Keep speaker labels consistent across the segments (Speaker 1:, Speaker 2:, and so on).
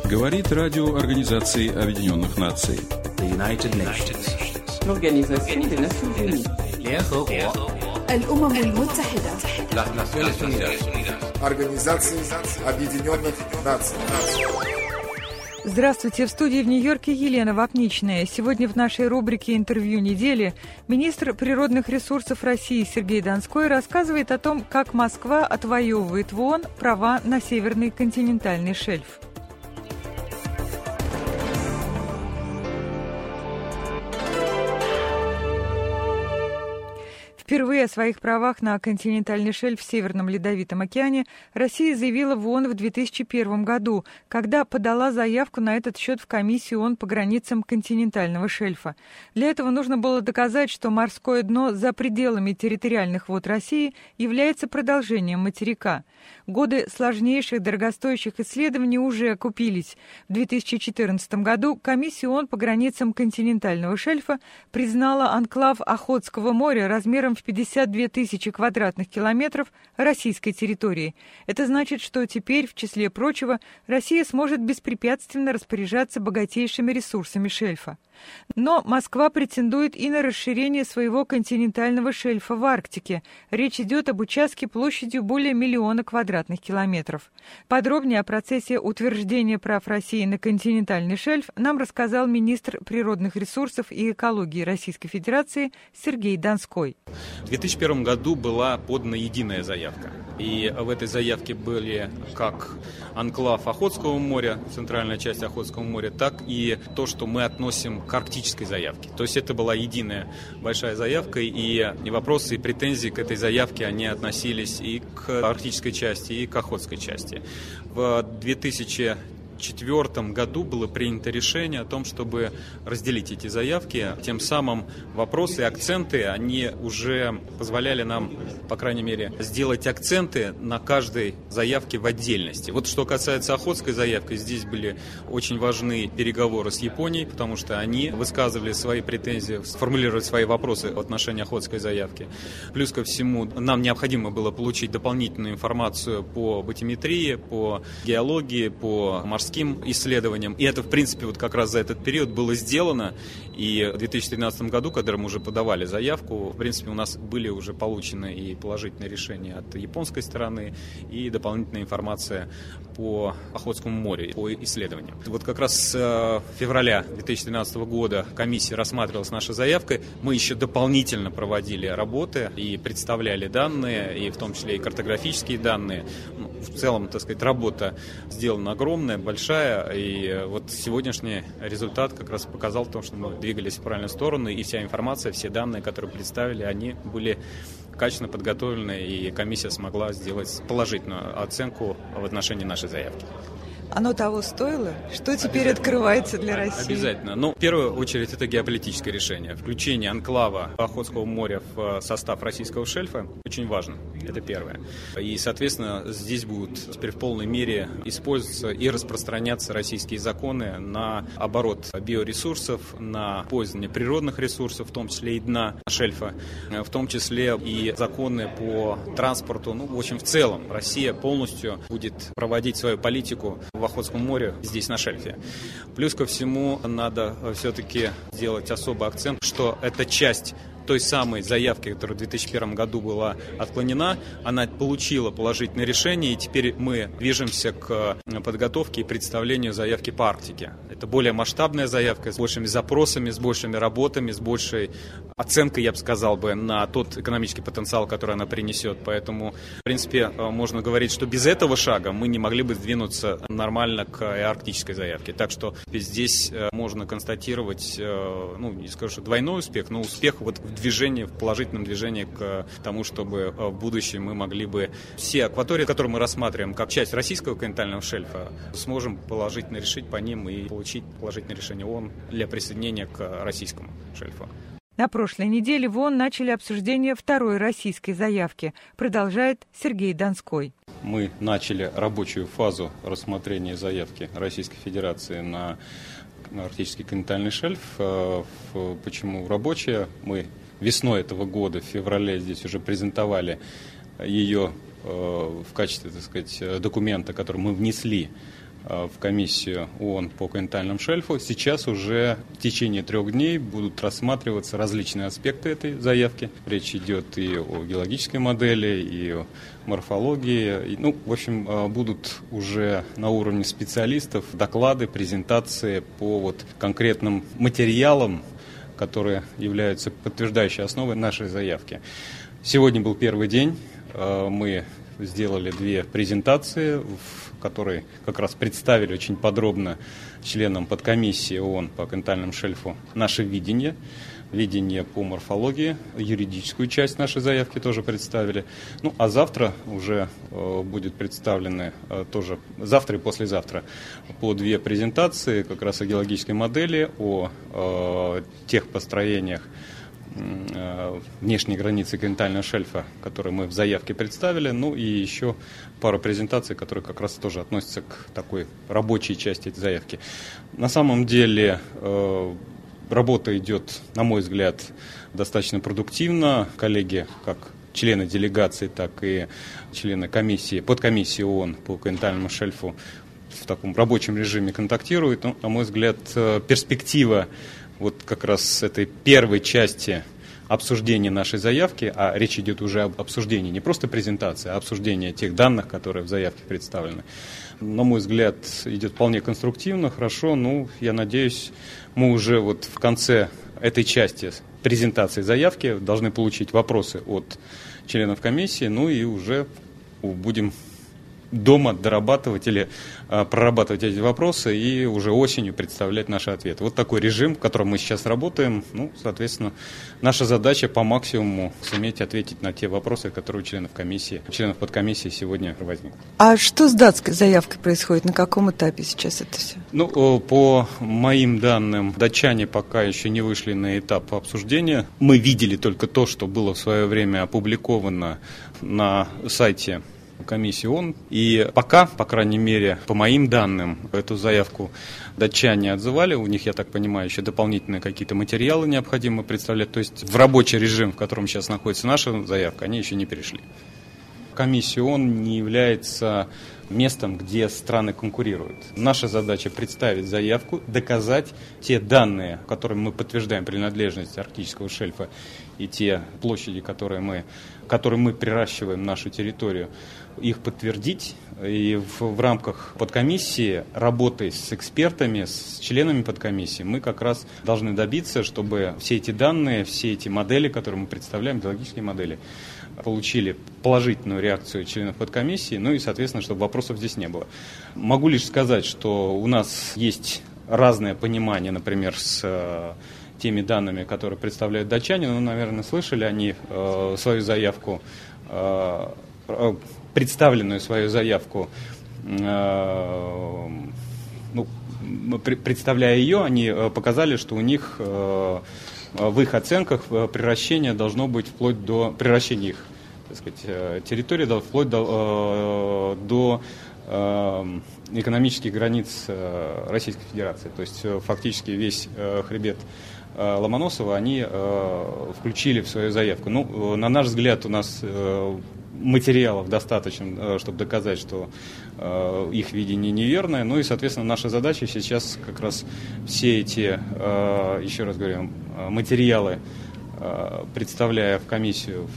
Speaker 1: Говорит радио Организации Объединенных Наций.
Speaker 2: الأمم المتحدة.
Speaker 3: Организации Объединенных Наций.
Speaker 4: Здравствуйте, в студии в Нью-Йорке Елена Вапничная. Сегодня в нашей рубрике «Интервью недели» министр природных ресурсов России Сергей Донской рассказывает о том, как Москва отвоевывает в ООН права на северный континентальный шельф. Впервые о своих правах на континентальный шельф в Северном Ледовитом океане Россия заявила в ООН в 2001 году, когда подала заявку на этот счет в Комиссию ООН по границам континентального шельфа. Для этого нужно было доказать, что морское дно за пределами территориальных вод России является продолжением материка. Годы сложнейших дорогостоящих исследований уже окупились. В 2014 году Комиссия ООН по границам континентального шельфа признала анклав Охотского моря размером в 52 тысячи квадратных километров российской территории. Это значит, что теперь, в числе прочего, Россия сможет беспрепятственно распоряжаться богатейшими ресурсами шельфа. Но Москва претендует и на расширение своего континентального шельфа в Арктике. Речь идет об участке площадью более 1 миллиона квадратных километров. Подробнее о процессе утверждения прав России на континентальный шельф нам рассказал министр природных ресурсов и экологии Российской Федерации Сергей Донской.
Speaker 5: В 2001 году была подана единая заявка. И в этой заявке были как анклав Охотского моря, центральная часть Охотского моря, так и то, что мы относим к арктической заявке. То есть это была единая большая заявка, и вопросы и претензии к этой заявке, они относились и к арктической части, и к охотской части. В 2004 году было принято решение о том, чтобы разделить эти заявки. Тем самым вопросы и акценты, они уже позволяли нам, по крайней мере, сделать акценты на каждой заявке в отдельности. Вот что касается охотской заявки, здесь были очень важны переговоры с Японией, потому что они высказывали свои претензии, сформулировали свои вопросы в отношении охотской заявки. Плюс ко всему, нам необходимо было получить дополнительную информацию по батиметрии, по геологии, по морским исследованиям. И это, в принципе, вот как раз за этот период было сделано. И в 2013 году, когда мы уже подавали заявку, в принципе, у нас были уже получены и положительные решения от японской стороны, и дополнительная информация по Охотскому морю, по исследованиям. Вот как раз с февраля 2013 года комиссия рассматривалась наша заявка. Мы еще дополнительно проводили работы и представляли данные, и в том числе и картографические данные. В целом, так сказать, работа сделана огромная, большая, и вот сегодняшний результат как раз показал то, что мы двигались в правильную сторону, и вся информация, все данные, которые представили, они были качественно подготовлены, и комиссия смогла сделать положительную оценку в отношении нашей заявки.
Speaker 4: Оно того стоило? Что теперь открывается для России?
Speaker 5: Обязательно. Ну, в первую очередь, это геополитическое решение. Включение анклава Охотского моря в состав российского шельфа очень важно. Это первое. И, соответственно, здесь будут теперь в полной мере использоваться и распространяться российские законы на оборот биоресурсов, на пользование природных ресурсов, в том числе и дна шельфа, в том числе и законы по транспорту. Ну, в общем, в целом, Россия полностью будет проводить свою политику в Охотском море, здесь на шельфе. Плюс ко всему надо все-таки сделать особый акцент, что эта часть той самой заявки, которая в 2001 году была отклонена, она получила положительное решение, и теперь мы движемся к подготовке и представлению заявки по Арктике. Это более масштабная заявка с большими запросами, с большими работами, с большей оценкой, я бы сказал, на тот экономический потенциал, который она принесет. Поэтому, в принципе, можно говорить, что без этого шага мы не могли бы сдвинуться нормально к арктической заявке. Так что здесь можно констатировать, не скажу, что двойной успех, но успех вот в движении, в положительном движении к тому, чтобы в будущем мы могли бы все акватории, которые мы рассматриваем как часть российского континентального шельфа, сможем положительно решить по ним и получить положительное решение ООН для присоединения к российскому шельфу.
Speaker 4: На прошлой неделе в ООН начали обсуждение второй российской заявки, продолжает Сергей Донской.
Speaker 5: Мы начали рабочую фазу рассмотрения заявки Российской Федерации на арктический континентальный шельф. Почему рабочая? Мы весной этого года, в феврале, здесь уже презентовали ее в качестве, так сказать, документа, который мы внесли в комиссию ООН по континентальному шельфу. Сейчас уже в течение 3 дней будут рассматриваться различные аспекты этой заявки. Речь идет и о геологической модели, и о морфологии. В общем, будут уже на уровне специалистов доклады, презентации по конкретным материалам, которые являются подтверждающей основой нашей заявки. Сегодня был первый день. Мы сделали 2 презентации, в которой как раз представили очень подробно членам подкомиссии ООН по континентальному шельфу наше видение по морфологии, юридическую часть нашей заявки тоже представили. А завтра уже будет представлены тоже, завтра и послезавтра, по 2 презентации как раз о геологической модели, о тех построениях внешней границы континентального шельфа, которые мы в заявке представили, и еще пару презентаций, которые как раз тоже относятся к такой рабочей части этой заявки. На самом деле работа идет, на мой взгляд, достаточно продуктивно. Коллеги, как члены делегации, так и члены комиссии, подкомиссии ООН по континентальному шельфу в таком рабочем режиме контактируют. На мой взгляд, перспектива как раз этой первой части обсуждения нашей заявки, а речь идет уже об обсуждении, не просто презентации, а обсуждении тех данных, которые в заявке представлены. На мой взгляд, идет вполне конструктивно, хорошо. Я надеюсь, мы уже в конце этой части презентации заявки должны получить вопросы от членов комиссии, и уже будем дома дорабатывать или прорабатывать эти вопросы и уже осенью представлять наши ответы. Вот такой режим, в котором мы сейчас работаем. Соответственно, наша задача по максимуму суметь ответить на те вопросы, которые у членов подкомиссии сегодня возникли.
Speaker 4: А что с датской заявкой происходит? На каком этапе сейчас это все?
Speaker 5: По моим данным, датчане пока еще не вышли на этап обсуждения. Мы видели только то, что было в свое время опубликовано на сайте комиссии ООН. И пока, по крайней мере, по моим данным, эту заявку датчане отзывали. У них, я так понимаю, еще дополнительные какие-то материалы необходимо представлять. То есть в рабочий режим, в котором сейчас находится наша заявка, они еще не перешли. Комиссия ООН не является местом, где страны конкурируют. Наша задача представить заявку, доказать те данные, которыми мы подтверждаем принадлежность арктического шельфа, и те площади, которые мы приращиваем на нашу территорию, их подтвердить. И в рамках подкомиссии, работой с экспертами, с членами подкомиссии, мы как раз должны добиться, чтобы все эти данные, все эти модели, которые мы представляем, геологические модели, получили положительную реакцию членов подкомиссии, и, соответственно, чтобы вопросов здесь не было. Могу лишь сказать, что у нас есть разное понимание, например, с теми данными, которые представляют датчане. Наверное, слышали они свою заявку, представленную свою заявку, представляя ее, они показали, что у них в их оценках приращение должно быть вплоть до приращения их, так сказать, территории, вплоть до экономических границ Российской Федерации. То есть фактически весь хребет Ломоносова они включили в свою заявку. На наш взгляд, у нас материалов достаточно, чтобы доказать, что их видение неверное. И, соответственно, наша задача сейчас как раз все эти, еще раз говорю, материалы, представляя в комиссию,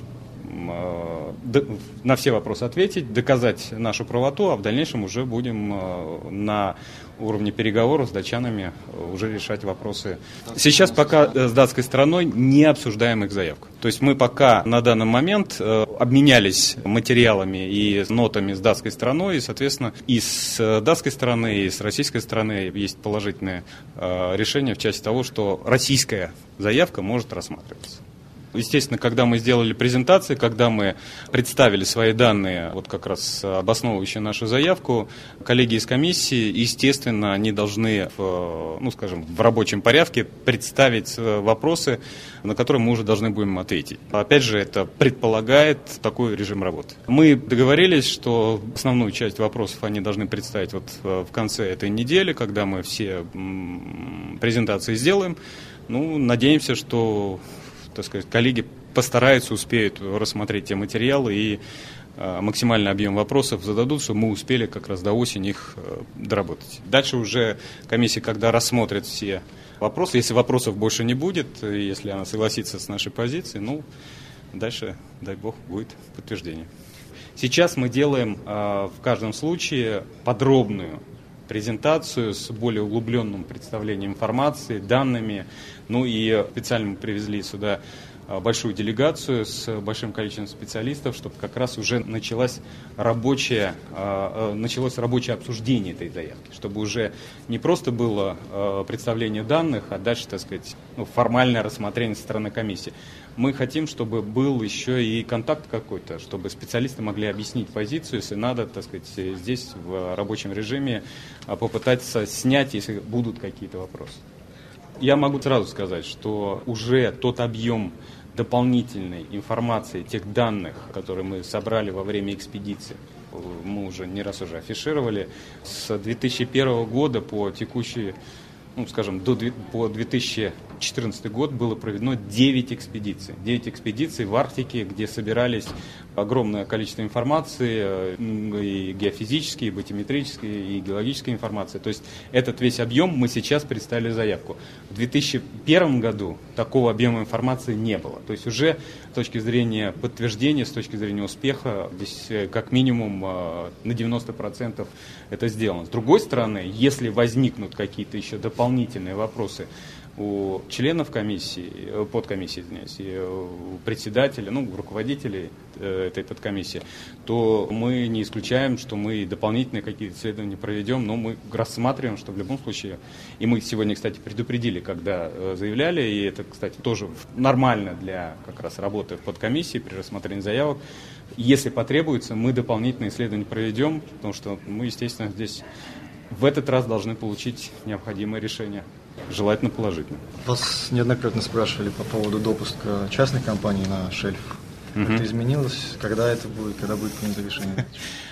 Speaker 5: на все вопросы ответить, доказать нашу правоту, а в дальнейшем уже будем на уровне переговоров с датчанами уже решать вопросы. Сейчас пока с датской стороной не обсуждаем их заявку. То есть мы пока на данный момент обменялись материалами и нотами с датской стороной, и, соответственно, и с датской стороны, и с российской стороны есть положительное решение в части того, что российская заявка может рассматриваться. Естественно, когда мы сделали презентации, когда мы представили свои данные, как раз обосновывающие нашу заявку, коллеги из комиссии, естественно, они должны в рабочем порядке представить вопросы, на которые мы уже должны будем ответить. Опять же, это предполагает такой режим работы. Мы договорились, что основную часть вопросов они должны представить в конце этой недели, когда мы все презентации сделаем. Надеемся, что, так сказать, коллеги постараются, успеют рассмотреть те материалы и максимальный объем вопросов зададут, чтобы мы успели как раз до осени их доработать. Дальше уже комиссия, когда рассмотрит все вопросы, если вопросов больше не будет, если она согласится с нашей позицией, дальше, дай бог, будет подтверждение. Сейчас мы делаем в каждом случае подробную презентацию с более углубленным представлением информации, данными. И специально мы привезли сюда большую делегацию с большим количеством специалистов, чтобы как раз уже началось рабочее обсуждение этой заявки, чтобы уже не просто было представление данных, а дальше, так сказать, формальное рассмотрение со стороны комиссии. Мы хотим, чтобы был еще и контакт какой-то, чтобы специалисты могли объяснить позицию, если надо, так сказать, здесь в рабочем режиме попытаться снять, если будут какие-то вопросы. Я могу сразу сказать, что уже тот объем дополнительной информации, тех данных, которые мы собрали во время экспедиции, мы уже не раз уже афишировали, с 2001 года по текущий, по 2014 год было проведено 9 экспедиций. 9 экспедиций в Арктике, где собирались огромное количество информации, и геофизической, и батиметрической, и геологической информации. То есть этот весь объем мы сейчас представили заявку. В 2001 году такого объема информации не было. То есть уже с точки зрения подтверждения, с точки зрения успеха, здесь как минимум на 90% это сделано. С другой стороны, если возникнут какие-то еще дополнительные вопросы у членов комиссии, подкомиссии, и у председателя, руководителей этой подкомиссии, то мы не исключаем, что мы дополнительные какие-то исследования проведем, но мы рассматриваем, что в любом случае, и мы сегодня, кстати, предупредили, когда заявляли, и это, кстати, тоже нормально для как раз работы в подкомиссии при рассмотрении заявок. Если потребуется, мы дополнительные исследования проведем, потому что мы, естественно, здесь в этот раз должны получить необходимое решение. Желательно положительно.
Speaker 6: Вас неоднократно спрашивали по поводу допуска частных компаний на шельф. Это изменилось? Когда это будет? Когда будет принято решение?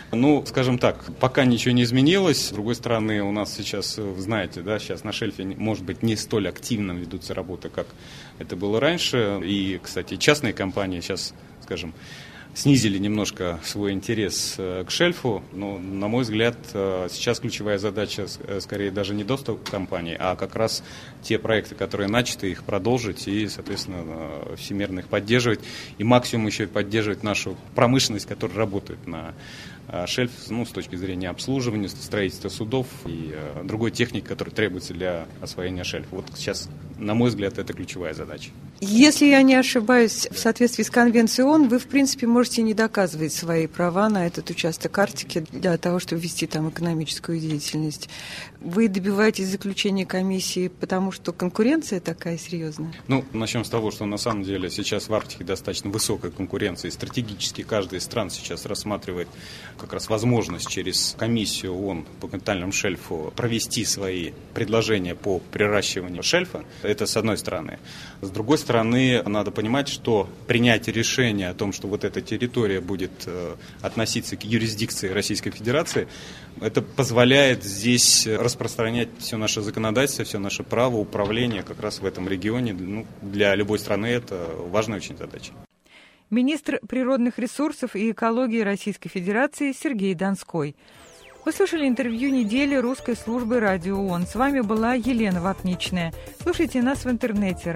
Speaker 5: Скажем так, пока ничего не изменилось. С другой стороны, у нас сейчас, вы знаете, сейчас на шельфе, может быть, не столь активно ведутся работы, как это было раньше. И, кстати, частные компании сейчас, скажем, снизили немножко свой интерес к шельфу, но, на мой взгляд, сейчас ключевая задача скорее даже не доступ к компании, а как раз те проекты, которые начаты, их продолжить и, соответственно, всемирно их поддерживать и максимум еще и поддерживать нашу промышленность, которая работает на шельф, с точки зрения обслуживания, строительства судов и другой техники, которая требуется для освоения шельфа. Вот сейчас, на мой взгляд, это ключевая задача.
Speaker 4: Если я не ошибаюсь, в соответствии с Конвенцией ООН, вы, в принципе, можете не доказывать свои права на этот участок Арктики для того, чтобы вести там экономическую деятельность. Вы добиваетесь заключения комиссии, потому что конкуренция такая серьезная?
Speaker 5: Начнем с того, что на самом деле сейчас в Арктике достаточно высокая конкуренция, и стратегически каждая из стран сейчас рассматривает как раз возможность через комиссию ООН по континентальному шельфу провести свои предложения по приращиванию шельфа. Это с одной стороны. С другой стороны, надо понимать, что принятие решения о том, что вот эта территория будет относиться к юрисдикции Российской Федерации, это позволяет здесь распространять все наше законодательство, все наше право управления как раз в этом регионе. Для любой страны это важная очень задача.
Speaker 4: Министр природных ресурсов и экологии Российской Федерации Сергей Донской. Вы слушали интервью недели русской службы Радио ООН. С вами была Елена Вапничная. Слушайте нас в интернете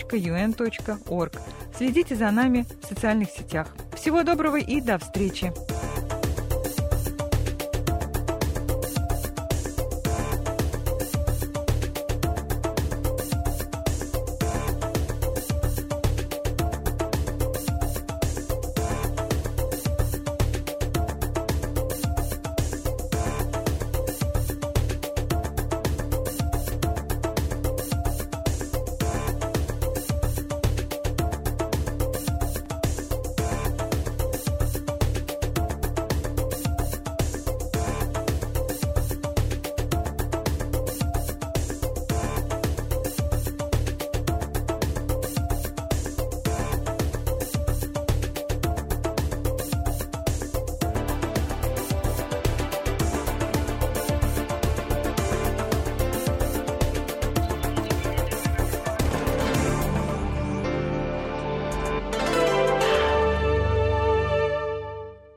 Speaker 4: radio.un.org. Следите за нами в социальных сетях. Всего доброго и до встречи!